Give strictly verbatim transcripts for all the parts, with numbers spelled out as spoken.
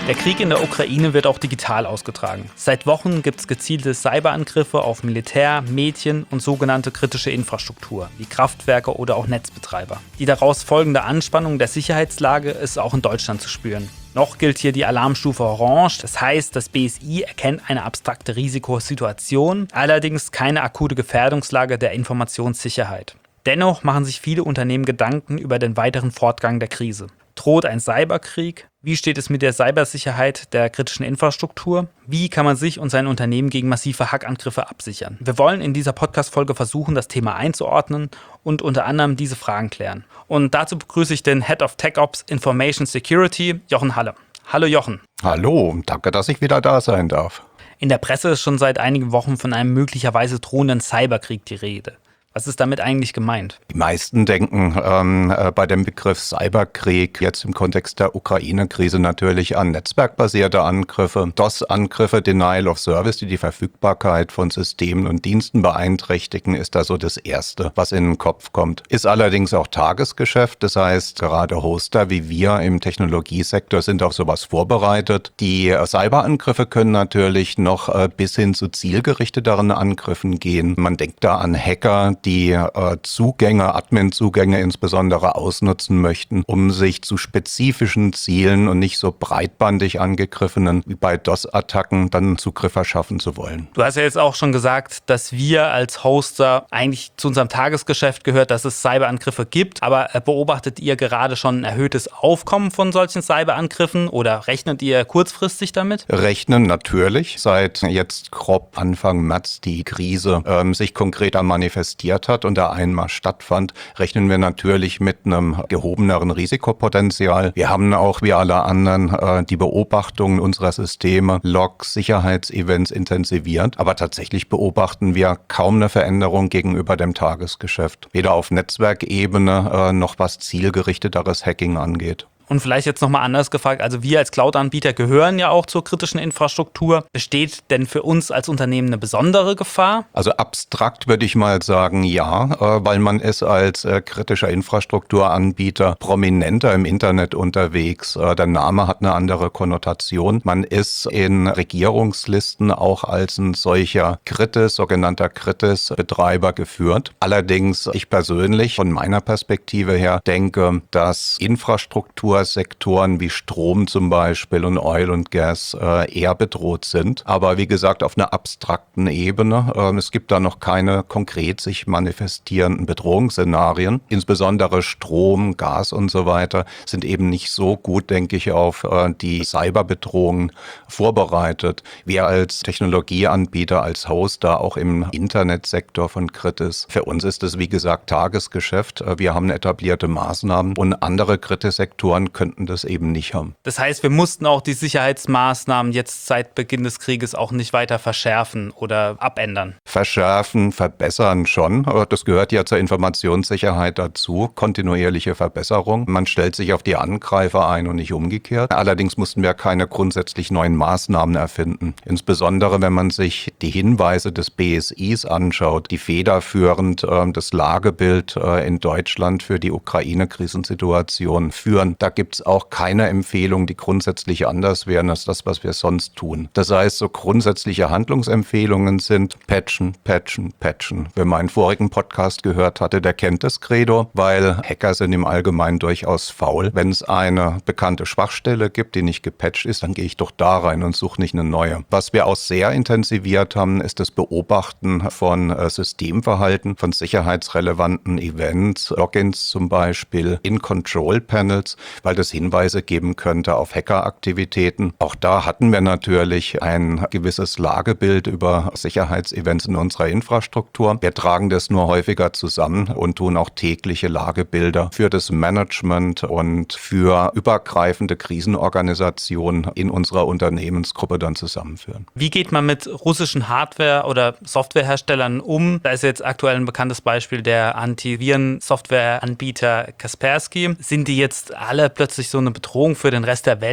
Der Krieg in der Ukraine wird auch digital ausgetragen. Seit Wochen gibt es gezielte Cyberangriffe auf Militär, Medien und sogenannte kritische Infrastruktur, wie Kraftwerke oder auch Netzbetreiber. Die daraus folgende Anspannung der Sicherheitslage ist auch in Deutschland zu spüren. Noch gilt hier die Alarmstufe Orange, das heißt, das B S I erkennt eine abstrakte Risikosituation, allerdings keine akute Gefährdungslage der Informationssicherheit. Dennoch machen sich viele Unternehmen Gedanken über den weiteren Fortgang der Krise. Droht ein Cyberkrieg? Wie steht es mit der Cybersicherheit der kritischen Infrastruktur? Wie kann man sich und sein Unternehmen gegen massive Hackangriffe absichern? Wir wollen in dieser Podcast-Folge versuchen, das Thema einzuordnen und unter anderem diese Fragen klären. Und dazu begrüße ich den Head of TechOps Information Security, Jochen Halle. Hallo Jochen. Hallo, danke, dass ich wieder da sein darf. In der Presse ist schon seit einigen Wochen von einem möglicherweise drohenden Cyberkrieg die Rede. Was ist damit eigentlich gemeint? Die meisten denken ähm, äh, bei dem Begriff Cyberkrieg jetzt im Kontext der Ukraine-Krise natürlich an netzwerkbasierte Angriffe, DOS-Angriffe, Denial of Service, die die Verfügbarkeit von Systemen und Diensten beeinträchtigen, ist da so das Erste, was in den Kopf kommt. Ist allerdings auch Tagesgeschäft, das heißt, gerade Hoster wie wir im Technologiesektor sind auf sowas vorbereitet. Die äh, Cyberangriffe können natürlich noch äh, bis hin zu zielgerichteteren Angriffen gehen. Man denkt da an Hacker, die äh, Zugänge, Admin-Zugänge insbesondere ausnutzen möchten, um sich zu spezifischen Zielen und nicht so breitbandig angegriffenen wie bei DOS-Attacken dann Zugriff verschaffen zu wollen. Du hast ja jetzt auch schon gesagt, dass wir als Hoster eigentlich zu unserem Tagesgeschäft gehört, dass es Cyberangriffe gibt, aber beobachtet ihr gerade schon ein erhöhtes Aufkommen von solchen Cyberangriffen oder rechnet ihr kurzfristig damit? Rechnen natürlich. Seit jetzt grob Anfang März die Krise ähm, sich konkreter manifestiert hat und der Einmarsch stattfand, rechnen wir natürlich mit einem gehobeneren Risikopotenzial. Wir haben auch wie alle anderen äh, die Beobachtungen unserer Systeme, Logs, Sicherheitsevents intensiviert, aber tatsächlich beobachten wir kaum eine Veränderung gegenüber dem Tagesgeschäft. Weder auf Netzwerkebene äh, noch was zielgerichteteres Hacking angeht. Und vielleicht jetzt nochmal anders gefragt, also wir als Cloud-Anbieter gehören ja auch zur kritischen Infrastruktur. Besteht denn für uns als Unternehmen eine besondere Gefahr? Also abstrakt würde ich mal sagen, ja, weil man ist als kritischer Infrastrukturanbieter prominenter im Internet unterwegs. Der Name hat eine andere Konnotation. Man ist in Regierungslisten auch als ein solcher Kritis, sogenannter Kritis-Betreiber geführt. Allerdings, ich persönlich von meiner Perspektive her denke, dass Infrastruktur Sektoren wie Strom zum Beispiel und Oil und Gas äh, eher bedroht sind. Aber wie gesagt, auf einer abstrakten Ebene. Äh, es gibt da noch keine konkret sich manifestierenden Bedrohungsszenarien. Insbesondere Strom, Gas und so weiter sind eben nicht so gut, denke ich, auf äh, die Cyberbedrohungen vorbereitet. Wir als Technologieanbieter, als Hoster, auch im Internetsektor von Kritis, für uns ist es wie gesagt Tagesgeschäft. Wir haben etablierte Maßnahmen und andere Kritis-Sektoren könnten das eben nicht haben. Das heißt, wir mussten auch die Sicherheitsmaßnahmen jetzt seit Beginn des Krieges auch nicht weiter verschärfen oder abändern? Verschärfen, verbessern schon. Das gehört ja zur Informationssicherheit dazu. Kontinuierliche Verbesserung. Man stellt sich auf die Angreifer ein und nicht umgekehrt. Allerdings mussten wir keine grundsätzlich neuen Maßnahmen erfinden. Insbesondere, wenn man sich die Hinweise des B S Is anschaut, die federführend äh, das Lagebild äh, in Deutschland für die Ukraine-Krisensituation führen. Da gibt es auch keine Empfehlungen, die grundsätzlich anders wären als das, was wir sonst tun. Das heißt, so grundsätzliche Handlungsempfehlungen sind patchen, patchen, patchen. Wer meinen vorigen Podcast gehört hatte, der kennt das Credo, weil Hacker sind im Allgemeinen durchaus faul. Wenn es eine bekannte Schwachstelle gibt, die nicht gepatcht ist, dann gehe ich doch da rein und suche nicht eine neue. Was wir auch sehr intensiviert haben, ist das Beobachten von äh, Systemverhalten, von sicherheitsrelevanten Events, Logins zum Beispiel, in Control-Panels, weil das Hinweise geben könnte auf Hackeraktivitäten. Auch da hatten wir natürlich ein gewisses Lagebild über Sicherheitsevents in unserer Infrastruktur. Wir tragen das nur häufiger zusammen und tun auch tägliche Lagebilder für das Management und für übergreifende Krisenorganisationen in unserer Unternehmensgruppe dann zusammenführen. Wie geht man mit russischen Hardware- oder Softwareherstellern um? Da ist jetzt aktuell ein bekanntes Beispiel der Antiviren-Softwareanbieter Kaspersky. Sind die jetzt alle plötzlich so eine Bedrohung für den Rest der Welt?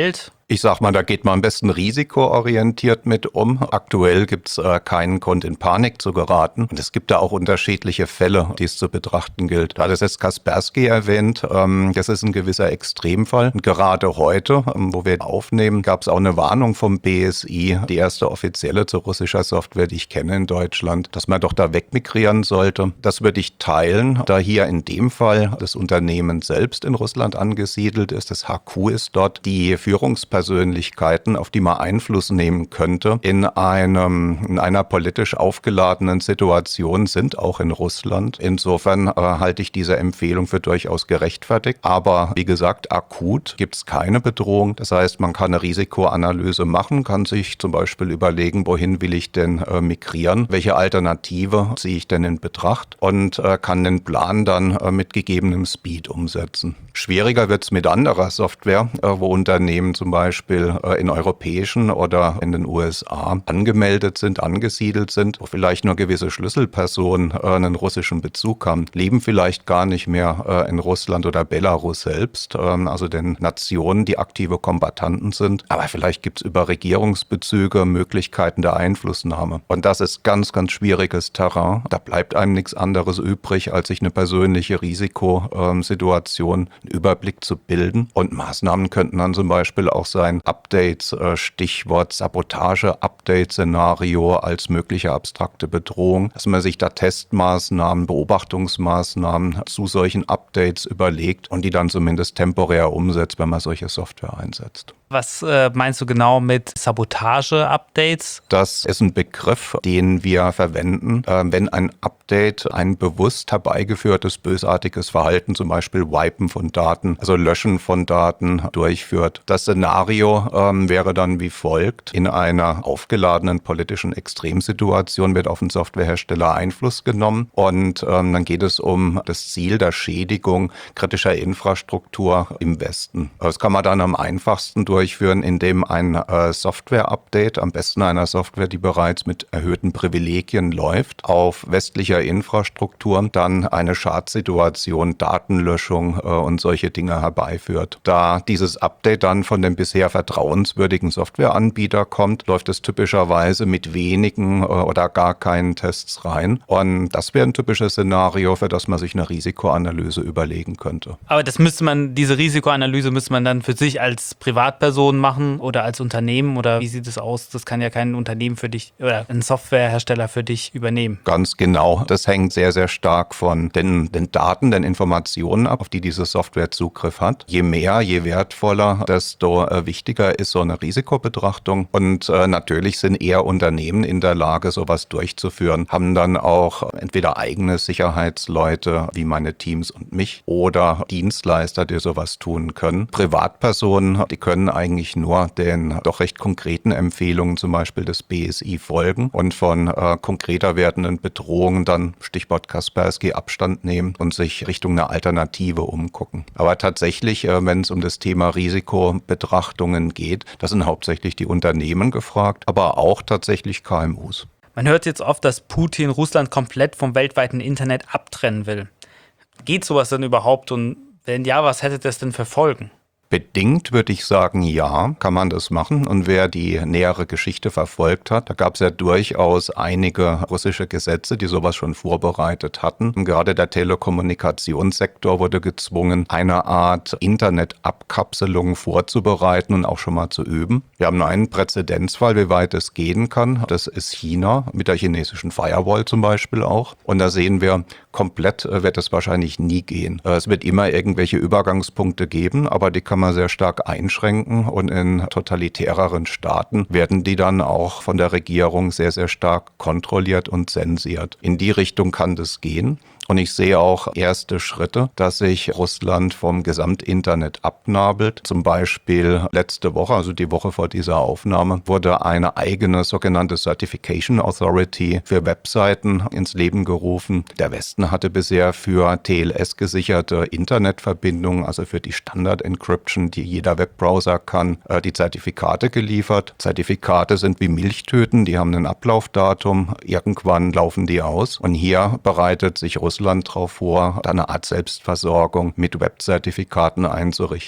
Ich sag mal, da geht man am besten risikoorientiert mit um. Aktuell gibt es äh, keinen Grund, in Panik zu geraten. Und es gibt da auch unterschiedliche Fälle, die es zu betrachten gilt. Du hattest jetzt Kaspersky erwähnt. Ähm, das ist ein gewisser Extremfall. Und gerade heute, ähm, wo wir aufnehmen, gab es auch eine Warnung vom B S I, die erste offizielle zu russischer Software, die ich kenne in Deutschland, dass man doch da wegmigrieren sollte. Das würde ich teilen, da hier in dem Fall das Unternehmen selbst in Russland angesiedelt ist. Das H Q ist dort. Die Führungspersönlichkeiten, auf die man Einfluss nehmen könnte, in einem, in einer politisch aufgeladenen Situation sind auch in Russland. Insofern äh, halte ich diese Empfehlung für durchaus gerechtfertigt. Aber wie gesagt, akut gibt es keine Bedrohung. Das heißt, man kann eine Risikoanalyse machen, kann sich zum Beispiel überlegen, wohin will ich denn äh, migrieren, welche Alternative ziehe ich denn in Betracht und äh, kann den Plan dann äh, mit gegebenem Speed umsetzen. Schwieriger wird es mit anderer Software, äh, wo Unternehmen zum Beispiel äh, in europäischen oder in den U S A angemeldet sind, angesiedelt sind, wo vielleicht nur gewisse Schlüsselpersonen äh, einen russischen Bezug haben, leben vielleicht gar nicht mehr äh, in Russland oder Belarus selbst, äh, also den Nationen, die aktive Kombattanten sind. Aber vielleicht gibt es über Regierungsbezüge Möglichkeiten der Einflussnahme. Und das ist ganz, ganz schwieriges Terrain. Da bleibt einem nichts anderes übrig, als sich eine persönliche Risikosituation, einen Überblick zu bilden. Und Maßnahmen könnten dann zum Beispiel auch sein, Updates, äh, Stichwort Sabotage, Update-Szenario als mögliche abstrakte Bedrohung, dass man sich da Testmaßnahmen, Beobachtungsmaßnahmen zu solchen Updates überlegt und die dann zumindest temporär umsetzt, wenn man solche Software einsetzt. Was äh, meinst du genau mit Sabotage-Updates? Das ist ein Begriff, den wir verwenden, äh, wenn ein Update ein bewusst herbeigeführtes, bösartiges Verhalten, zum Beispiel Wipen von Daten, also Löschen von Daten durchführt. Das Szenario ähm, wäre dann wie folgt. In einer aufgeladenen politischen Extremsituation wird auf den Softwarehersteller Einfluss genommen und ähm, dann geht es um das Ziel der Schädigung kritischer Infrastruktur im Westen. Das kann man dann am einfachsten durch durchführen, indem ein äh, Software-Update, am besten einer Software, die bereits mit erhöhten Privilegien läuft, auf westlicher Infrastruktur dann eine Schadsituation, Datenlöschung äh, und solche Dinge herbeiführt. Da dieses Update dann von dem bisher vertrauenswürdigen Softwareanbieter kommt, läuft es typischerweise mit wenigen äh, oder gar keinen Tests rein. Und das wäre ein typisches Szenario, für das man sich eine Risikoanalyse überlegen könnte. Aber das müsste man, diese Risikoanalyse müsste man dann für sich als Privatperson machen oder als Unternehmen, oder wie sieht es aus? Das kann ja kein Unternehmen für dich oder ein Softwarehersteller für dich übernehmen. Ganz genau. Das hängt sehr, sehr stark von den, den Daten, den Informationen ab, auf die diese Software Zugriff hat. Je mehr, je wertvoller, desto äh, wichtiger ist so eine Risikobetrachtung. Und äh, natürlich sind eher Unternehmen in der Lage, sowas durchzuführen, haben dann auch entweder eigene Sicherheitsleute, wie meine Teams und mich, oder Dienstleister, die sowas tun können. Privatpersonen, die können eigentlich nur den doch recht konkreten Empfehlungen zum Beispiel des B S I folgen und von äh, konkreter werdenden Bedrohungen dann, Stichwort Kaspersky, Abstand nehmen und sich Richtung einer Alternative umgucken. Aber tatsächlich, äh, wenn es um das Thema Risikobetrachtungen geht, das sind hauptsächlich die Unternehmen gefragt, aber auch tatsächlich K M Us. Man hört jetzt oft, dass Putin Russland komplett vom weltweiten Internet abtrennen will. Geht sowas denn überhaupt, und wenn ja, was hätte das denn für Folgen? Bedingt würde ich sagen, ja, kann man das machen. Und wer die nähere Geschichte verfolgt hat, da gab es ja durchaus einige russische Gesetze, die sowas schon vorbereitet hatten. Und gerade der Telekommunikationssektor wurde gezwungen, eine Art Internetabkapselung vorzubereiten und auch schon mal zu üben. Wir haben einen Präzedenzfall, wie weit es gehen kann. Das ist China, mit der chinesischen Firewall zum Beispiel auch. Und da sehen wir, komplett wird es wahrscheinlich nie gehen. Es wird immer irgendwelche Übergangspunkte geben, aber die kann man sehr stark einschränken, und in totalitäreren Staaten werden die dann auch von der Regierung sehr, sehr stark kontrolliert und zensiert. In die Richtung kann das gehen. Und ich sehe auch erste Schritte, dass sich Russland vom Gesamtinternet abnabelt. Zum Beispiel letzte Woche, also die Woche vor dieser Aufnahme, wurde eine eigene sogenannte Certification Authority für Webseiten ins Leben gerufen. Der Westen hatte bisher für T L S gesicherte Internetverbindungen, also für die Standard-Encryption, die jeder Webbrowser kann, die Zertifikate geliefert. Zertifikate sind wie Milchtüten, die haben ein Ablaufdatum. Irgendwann laufen die aus. Und hier bereitet sich Russland darauf vor, eine Art Selbstversorgung mit Web-Zertifikaten einzurichten.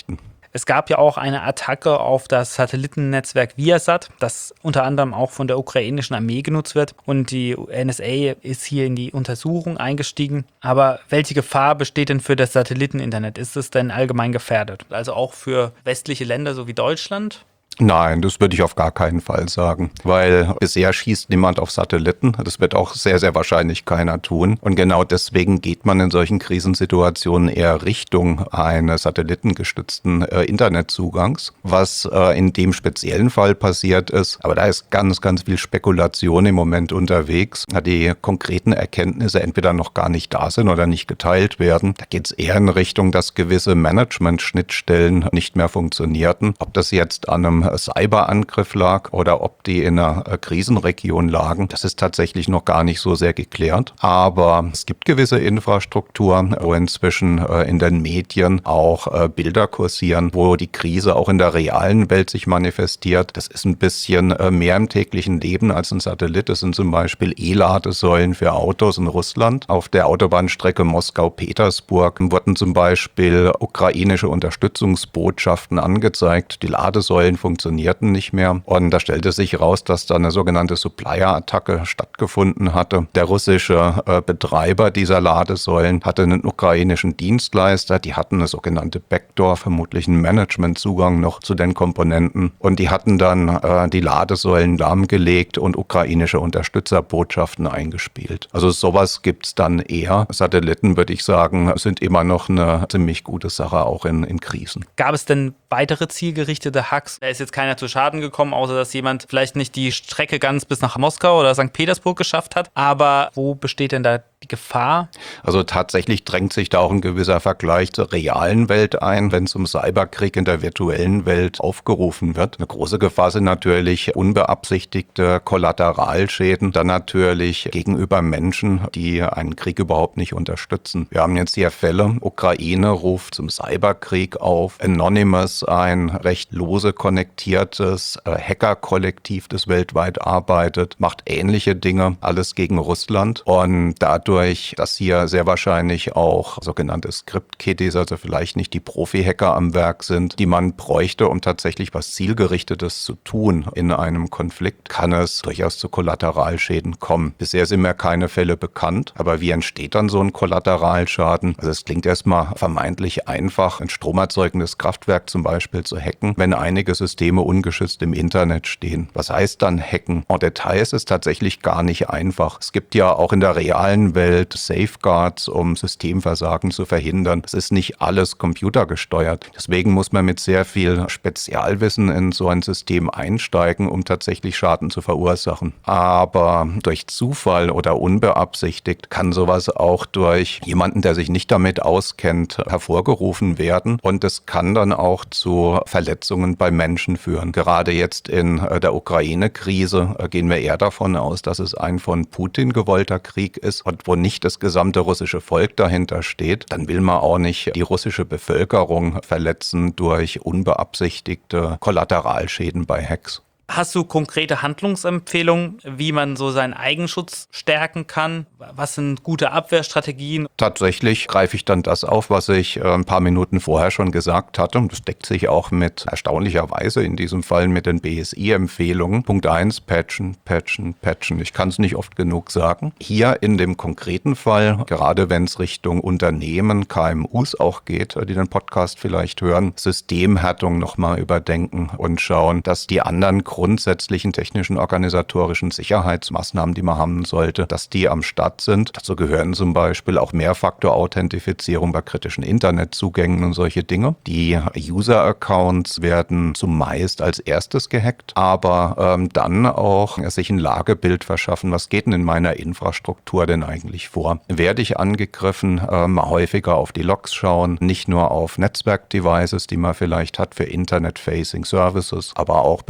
Es gab ja auch eine Attacke auf das Satellitennetzwerk Viasat, das unter anderem auch von der ukrainischen Armee genutzt wird. Und die N S A ist hier in die Untersuchung eingestiegen. Aber welche Gefahr besteht denn für das Satelliteninternet? Ist es denn allgemein gefährdet? Also auch für westliche Länder so wie Deutschland? Nein, das würde ich auf gar keinen Fall sagen, weil bisher schießt niemand auf Satelliten. Das wird auch sehr, sehr wahrscheinlich keiner tun. Und genau deswegen geht man in solchen Krisensituationen eher Richtung eines satellitengestützten äh, Internetzugangs. Was äh, in dem speziellen Fall passiert ist, aber da ist ganz, ganz viel Spekulation im Moment unterwegs, da die konkreten Erkenntnisse entweder noch gar nicht da sind oder nicht geteilt werden. Da geht es eher in Richtung, dass gewisse Management-Schnittstellen nicht mehr funktionierten. Ob das jetzt an einem Cyberangriff lag oder ob die in einer Krisenregion lagen, das ist tatsächlich noch gar nicht so sehr geklärt. Aber es gibt gewisse Infrastruktur, wo inzwischen in den Medien auch Bilder kursieren, wo die Krise auch in der realen Welt sich manifestiert. Das ist ein bisschen mehr im täglichen Leben als ein Satellit. Das sind zum Beispiel E-Ladesäulen für Autos in Russland. Auf der Autobahnstrecke Moskau-Petersburg wurden zum Beispiel ukrainische Unterstützungsbotschaften angezeigt. Die Ladesäulen funktionierten nicht mehr. Und da stellte sich raus, dass da eine sogenannte Supplier-Attacke stattgefunden hatte. Der russische äh, Betreiber dieser Ladesäulen hatte einen ukrainischen Dienstleister. Die hatten eine sogenannte Backdoor, vermutlich einen Managementzugang noch zu den Komponenten. Und die hatten dann äh, die Ladesäulen lahmgelegt und ukrainische Unterstützerbotschaften eingespielt. Also sowas gibt es dann eher. Satelliten, würde ich sagen, sind immer noch eine ziemlich gute Sache, auch in, in Krisen. Gab es denn weitere zielgerichtete Hacks? Da ist jetzt keiner zu Schaden gekommen, außer dass jemand vielleicht nicht die Strecke ganz bis nach Moskau oder Sankt Petersburg geschafft hat. Aber wo besteht denn da die Gefahr? Also tatsächlich drängt sich da auch ein gewisser Vergleich zur realen Welt ein, wenn zum Cyberkrieg in der virtuellen Welt aufgerufen wird. Eine große Gefahr sind natürlich unbeabsichtigte Kollateralschäden, dann natürlich gegenüber Menschen, die einen Krieg überhaupt nicht unterstützen. Wir haben jetzt hier Fälle, Ukraine ruft zum Cyberkrieg auf, Anonymous, ein recht lose konnektiertes äh, Hacker-Kollektiv, das weltweit arbeitet, macht ähnliche Dinge, alles gegen Russland. Und dadurch, dass hier sehr wahrscheinlich auch sogenannte Script-Kiddies, also vielleicht nicht die Profi-Hacker am Werk sind, die man bräuchte, um tatsächlich was Zielgerichtetes zu tun in einem Konflikt, kann es durchaus zu Kollateralschäden kommen. Bisher sind mir keine Fälle bekannt, aber wie entsteht dann so ein Kollateralschaden? Also es klingt erstmal vermeintlich einfach, ein stromerzeugendes Kraftwerk zum Beispiel zu hacken, wenn einige Systeme ungeschützt im Internet stehen. Was heißt dann hacken? En Detail ist es tatsächlich gar nicht einfach. Es gibt ja auch in der realen Welt Safeguards, um Systemversagen zu verhindern. Es ist nicht alles computergesteuert. Deswegen muss man mit sehr viel Spezialwissen in so ein System einsteigen, um tatsächlich Schaden zu verursachen. Aber durch Zufall oder unbeabsichtigt kann sowas auch durch jemanden, der sich nicht damit auskennt, hervorgerufen werden. Und es kann dann auch zu Verletzungen bei Menschen führen. Gerade jetzt in der Ukraine-Krise gehen wir eher davon aus, dass es ein von Putin gewollter Krieg ist und wo nicht das gesamte russische Volk dahinter steht. Dann will man auch nicht die russische Bevölkerung verletzen durch unbeabsichtigte Kollateralschäden bei Hacks. Hast du konkrete Handlungsempfehlungen, wie man so seinen Eigenschutz stärken kann? Was sind gute Abwehrstrategien? Tatsächlich greife ich dann das auf, was ich ein paar Minuten vorher schon gesagt hatte. Das deckt sich auch mit, erstaunlicherweise in diesem Fall, mit den B S I-Empfehlungen. Punkt eins, patchen, patchen, patchen. Ich kann es nicht oft genug sagen. Hier in dem konkreten Fall, gerade wenn es Richtung Unternehmen, K M Us auch geht, die den Podcast vielleicht hören, Systemhärtung nochmal überdenken und schauen, dass die anderen grundsätzlichen technischen, organisatorischen Sicherheitsmaßnahmen, die man haben sollte, dass die am Start sind. Dazu gehören zum Beispiel auch Mehrfaktor-Authentifizierung bei kritischen Internetzugängen und solche Dinge. Die User-Accounts werden zumeist als erstes gehackt, aber ähm, dann auch sich ein Lagebild verschaffen, was geht denn in meiner Infrastruktur denn eigentlich vor? Werde ich angegriffen, ähm, häufiger auf die Logs schauen, nicht nur auf Netzwerk-Devices, die man vielleicht hat für Internet-Facing Services, aber auch Benutzerverhalten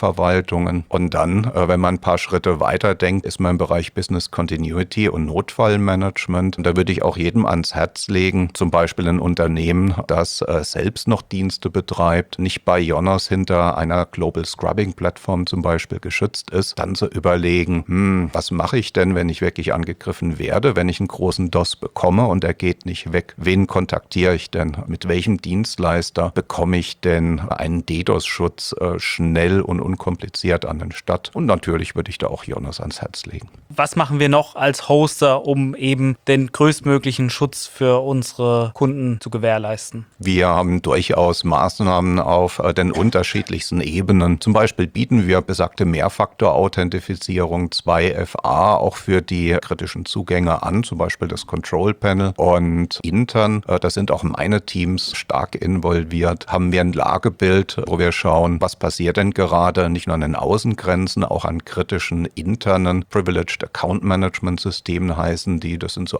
Datenverwaltungen. Und dann, äh, wenn man ein paar Schritte weiter denkt, ist man im Bereich Business Continuity und Notfallmanagement. Und da würde ich auch jedem ans Herz legen, zum Beispiel ein Unternehmen, das äh, selbst noch Dienste betreibt, nicht bei IONOS hinter einer Global Scrubbing Plattform zum Beispiel geschützt ist, dann zu überlegen, hm, was mache ich denn, wenn ich wirklich angegriffen werde, wenn ich einen großen D O S bekomme und er geht nicht weg? Wen kontaktiere ich denn? Mit welchem Dienstleister bekomme ich denn einen DDoS-Schutz äh, schnell und unkompliziert an den Start? Und natürlich würde ich da auch IONOS ans Herz legen. Was machen wir noch als Hoster, um eben den größtmöglichen Schutz für unsere Kunden zu gewährleisten? Wir haben durchaus Maßnahmen auf äh, den unterschiedlichsten Ebenen. Zum Beispiel bieten wir besagte Mehrfaktor-Authentifizierung zwei F A auch für die kritischen Zugänge an, zum Beispiel das Control Panel. Und intern, äh, da sind auch meine Teams stark involviert, haben wir ein Lagebild, wo wir schauen, was passiert denn gerade, nicht nur an den Außengrenzen, auch an kritischen internen Privileged Account Management Systemen heißen die. Das sind so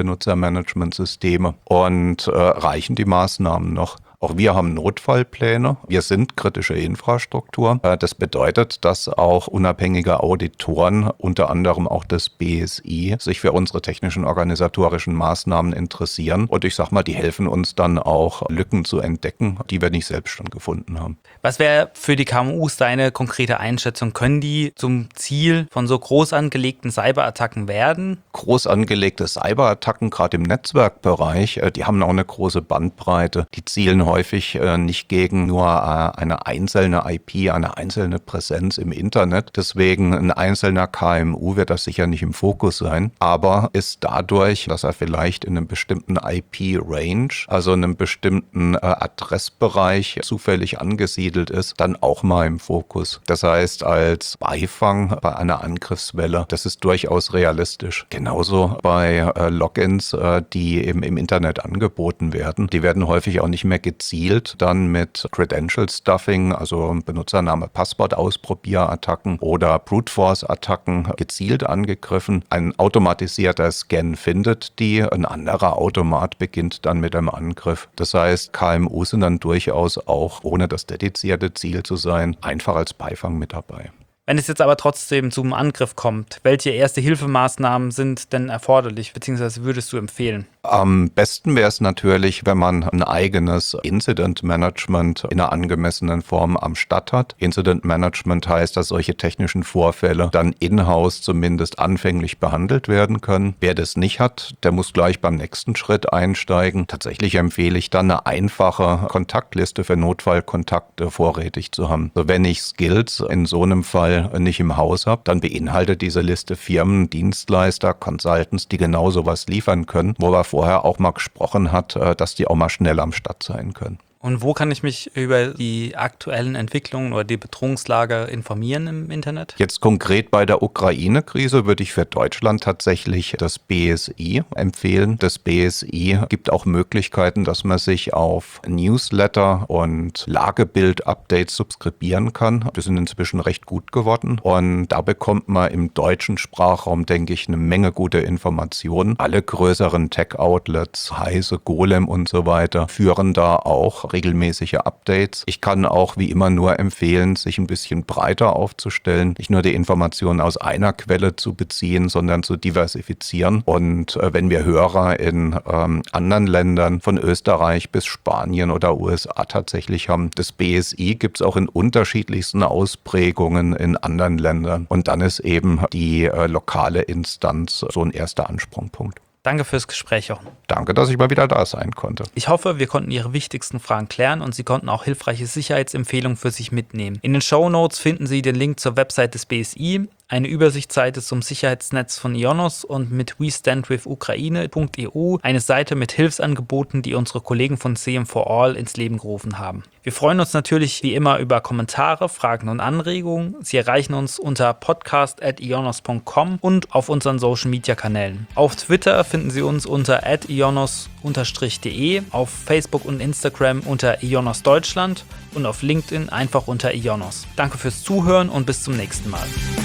Admin-Benutzer-Management-Systeme. Und äh, reichen die Maßnahmen noch? Auch wir haben Notfallpläne. Wir sind kritische Infrastruktur. Das bedeutet, dass auch unabhängige Auditoren, unter anderem auch das B S I, sich für unsere technischen organisatorischen Maßnahmen interessieren. Und ich sag mal, die helfen uns dann auch, Lücken zu entdecken, die wir nicht selbst schon gefunden haben. Was wäre für die K M Us deine konkrete Einschätzung? Können die zum Ziel von so groß angelegten Cyberattacken werden? Groß angelegte Cyberattacken, gerade im Netzwerkbereich, die haben auch eine große Bandbreite. Die zielen häufig äh, nicht gegen nur äh, eine einzelne I P, eine einzelne Präsenz im Internet. Deswegen ein einzelner K M U wird das sicher nicht im Fokus sein, aber ist dadurch, dass er vielleicht in einem bestimmten I P-Range, also in einem bestimmten äh, Adressbereich zufällig angesiedelt ist, dann auch mal im Fokus. Das heißt, als Beifang bei einer Angriffswelle, das ist durchaus realistisch. Genauso bei äh, Logins, äh, die eben im Internet angeboten werden. Die werden häufig auch nicht mehr gezielt dann mit Credential Stuffing, also Benutzername, Passwort-Ausprobierattacken oder Brute Force-Attacken gezielt angegriffen. Ein automatisierter Scan findet die, ein anderer Automat beginnt dann mit einem Angriff. Das heißt, K M Us sind dann durchaus auch, ohne das dedizierte Ziel zu sein, einfach als Beifang mit dabei. Wenn es jetzt aber trotzdem zum Angriff kommt, welche Erste-Hilfe-Maßnahmen sind denn erforderlich, beziehungsweise würdest du empfehlen? Am besten wäre es natürlich, wenn man ein eigenes Incident-Management in einer angemessenen Form am Start hat. Incident-Management heißt, dass solche technischen Vorfälle dann in-house zumindest anfänglich behandelt werden können. Wer das nicht hat, der muss gleich beim nächsten Schritt einsteigen. Tatsächlich empfehle ich dann eine einfache Kontaktliste für Notfallkontakte vorrätig zu haben. Also wenn ich Skills in so einem Fall nicht im Haus habe, dann beinhaltet diese Liste Firmen, Dienstleister, Consultants, die genau sowas liefern können, wo wir vorher auch mal gesprochen hat, dass die auch mal schnell am Start sein können. Und wo kann ich mich über die aktuellen Entwicklungen oder die Bedrohungslage informieren im Internet? Jetzt konkret bei der Ukraine-Krise würde ich für Deutschland tatsächlich das B S I empfehlen. Das B S I gibt auch Möglichkeiten, dass man sich auf Newsletter und Lagebild-Updates subskribieren kann. Die sind inzwischen recht gut geworden. Und da bekommt man im deutschen Sprachraum, denke ich, eine Menge gute Informationen. Alle größeren Tech-Outlets, Heise, Golem und so weiter, führen da auch regelmäßige Updates. Ich kann auch wie immer nur empfehlen, sich ein bisschen breiter aufzustellen, nicht nur die Informationen aus einer Quelle zu beziehen, sondern zu diversifizieren. Und äh, wenn wir Hörer in ähm, anderen Ländern, von Österreich bis Spanien oder U S A tatsächlich haben, das B S I gibt es auch in unterschiedlichsten Ausprägungen in anderen Ländern. Und dann ist eben die äh, lokale Instanz so ein erster Ansprungpunkt. Danke fürs Gespräch, Jochen. Danke, dass ich mal wieder da sein konnte. Ich hoffe, wir konnten Ihre wichtigsten Fragen klären und Sie konnten auch hilfreiche Sicherheitsempfehlungen für sich mitnehmen. In den Shownotes finden Sie den Link zur Website des B S I, eine Übersichtsseite zum Sicherheitsnetz von IONOS und mit we stand with ukraine punkt e u eine Seite mit Hilfsangeboten, die unsere Kollegen von C M for All ins Leben gerufen haben. Wir freuen uns natürlich wie immer über Kommentare, Fragen und Anregungen. Sie erreichen uns unter podcast at ionos punkt com und auf unseren Social-Media-Kanälen. Auf Twitter finden Sie uns unter at ionos unterstrich de, auf Facebook und Instagram unter ionos Deutschland und auf LinkedIn einfach unter ionos. Danke fürs Zuhören und bis zum nächsten Mal.